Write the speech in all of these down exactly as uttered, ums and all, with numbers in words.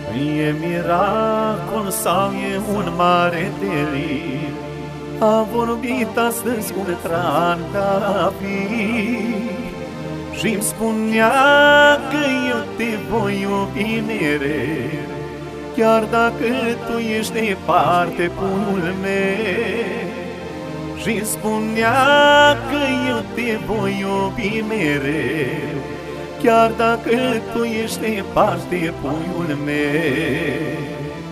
E miracol sau e un mare delir? A vorbit astăzi un trandafir și-mi spunea că eu te voi iubi mereu, chiar dacă tu ești departe, puiul meu. Și-mi spunea că eu te voi iubi mereu, chiar dacă tu ești departe, puiul meu.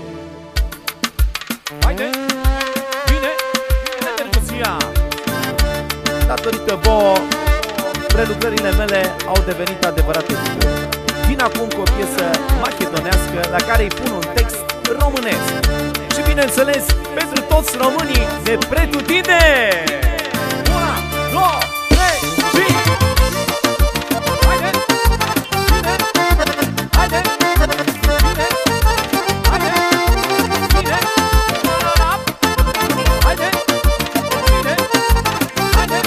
Haide! Bine! Bine, percuția! Datorită vouă, prelucrările mele au devenit adevărate lucruri. Vin acum cu o piesă macedonească la care îi pun un text românesc. Și bineînțeles, pentru toți românii de pretutindeni! Una, două, trei și... Haide! Bine! Haide! Bine! Haide! Bine! Haide! Bine! Haide!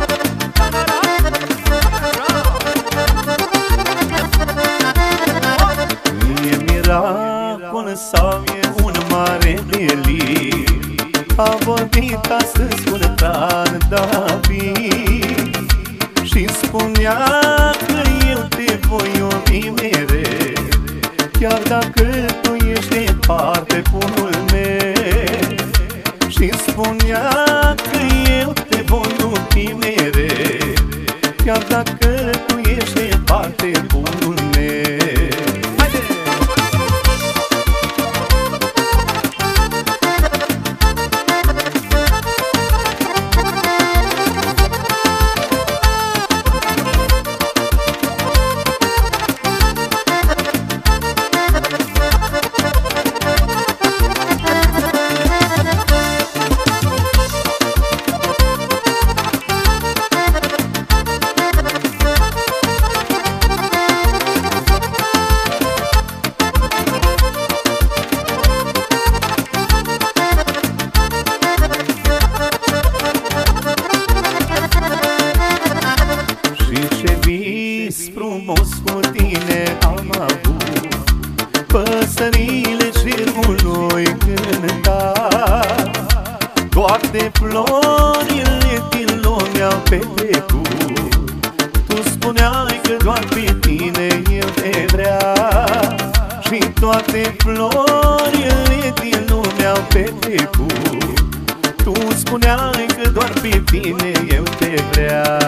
E miracol sau e un mare delir? A vorbit astăzi un trandafir și spunea că eu te voi iubi mereu, chiar dacă tu ești departe, puiul meu. Și spunea că eu te voi iubi mereu, chiar dacă tu ești departe, puiul meu. Frumos cu tine am avut, păsările cerului cânta, toate florile din lume au petrecut. Tu spuneai că doar pe tine eu te vrea și toate florile din lume au petrecut. Tu spuneai că doar pe tine eu te vrea.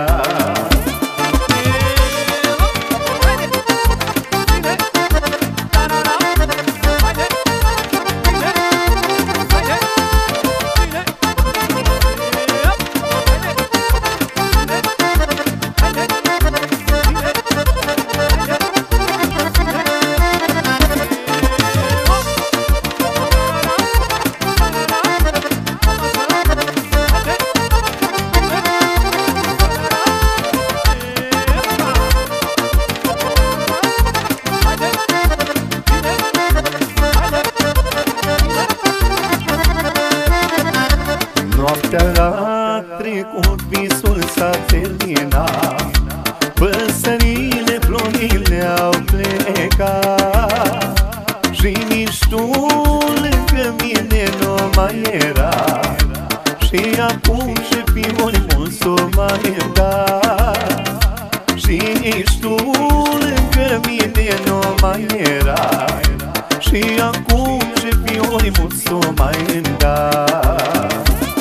Noaptea a trecut, visul s-a terminat, păsările, florile au plecat și nici tu lângă mine nu mai era. Și acum ce fiori mult s-o mai dat, și nici tu lângă mine nu mai era. Și acum ce fiori mult s-o mai dat.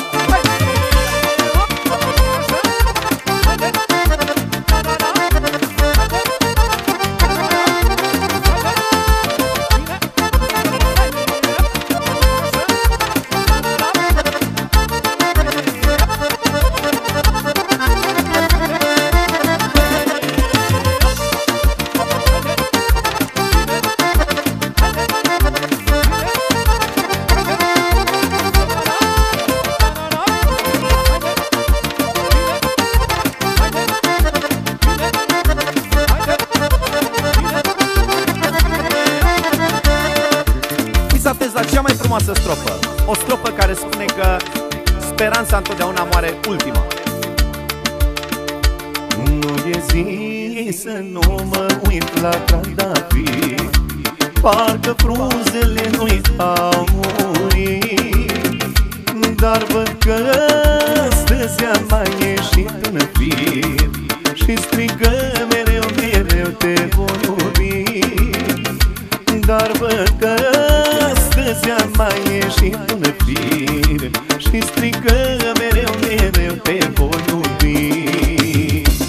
La cea mai frumoasă stropă, o stropă care spune că speranța întotdeauna moare ultima. Nu e zi să nu mă uit la trandafiri, parcă frunzele nu-i au murit. Dar văd că stăzea mai ieșit în fir și strigă mereu, mereu te voi iubi. Dar văd că stăzea mai ieșit în fir și strigă mereu, mereu te voi iubi.